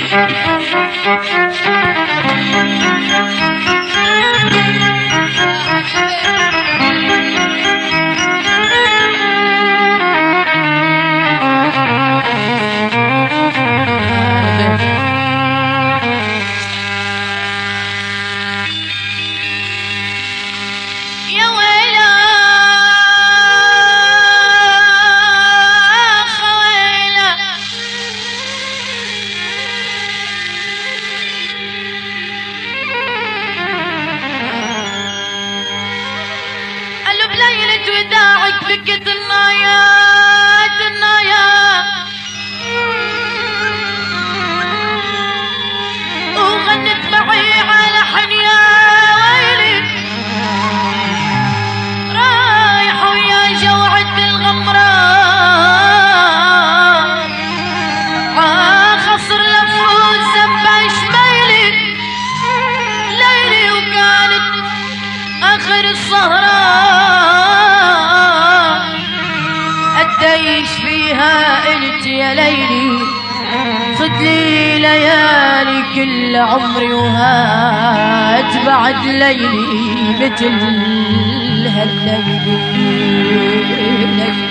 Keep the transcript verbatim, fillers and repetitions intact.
بكت النايا النايا وغنت معي على حنيا ويلي رايح ويا جوعة الغمرة عاخصر لفوت زبا شميلي ليلي وكانت آخر السهرة أديش فيها قلت يا ليلي خد لي ليالي كل عمري وهات بعد ليلي مثل هالليلي.